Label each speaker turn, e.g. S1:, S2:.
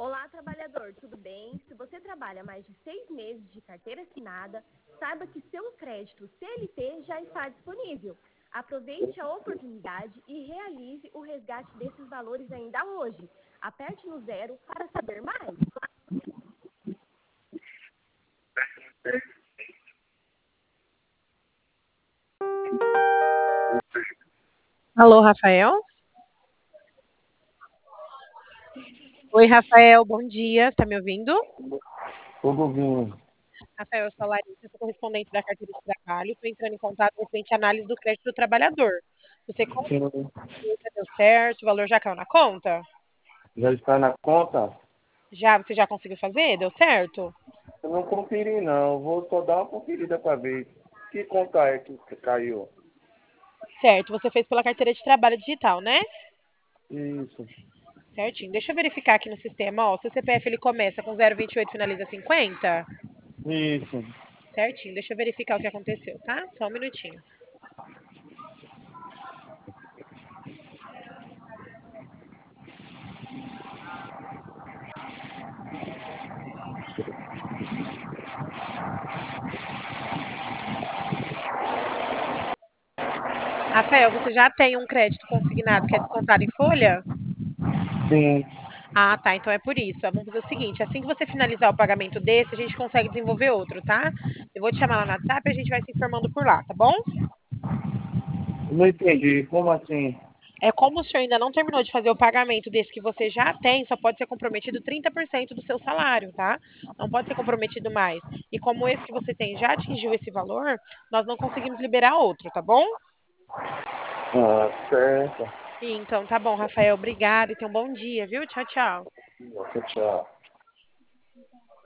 S1: Olá, trabalhador, tudo bem? Se você trabalha mais de 6 meses de carteira assinada, saiba que seu crédito CLT já está disponível. Aproveite a oportunidade e realize o resgate desses valores ainda hoje. Aperte no zero para saber mais.
S2: Alô, Rafael? Oi, Rafael, bom dia. Está me ouvindo?
S3: Tudo bem.
S2: Rafael, eu sou a Larissa, sou correspondente da carteira de trabalho. Estou entrando em contato referente à análise do crédito do trabalhador. Você conseguiu,
S3: Sim,
S2: já deu certo, o valor já caiu na conta?
S3: já está na conta?
S2: Você já conseguiu fazer? Deu certo?
S3: Eu não conferi não, vou só dar uma conferida para ver que conta é que caiu.
S2: Certo, você fez pela carteira de trabalho digital, né?
S3: Isso,
S2: Certinho. Deixa eu verificar aqui no sistema, ó. O seu CPF ele começa com 028 e finaliza 50?
S3: isso.
S2: Certinho. Deixa eu verificar o que aconteceu, tá? Só um minutinho. Rafael, você já tem um crédito consignado que é descontado em folha?
S3: Sim.
S2: Ah, tá. Então é por isso. Vamos fazer o seguinte: assim que você finalizar o pagamento desse, a gente consegue desenvolver outro, tá? Eu vou te chamar lá no WhatsApp e a gente vai se informando por lá, tá bom?
S3: Não entendi, como assim?
S2: É como o senhor ainda não terminou de fazer o pagamento desse que você já tem, só pode ser comprometido 30% do seu salário, tá? Não pode ser comprometido mais. E como esse que você tem já atingiu esse valor, nós não conseguimos liberar outro, tá bom?
S3: Ah, certo.
S2: Então tá bom, Rafael. Obrigada e tenha um bom dia, viu? Tchau, tchau.
S3: Tchau, tchau.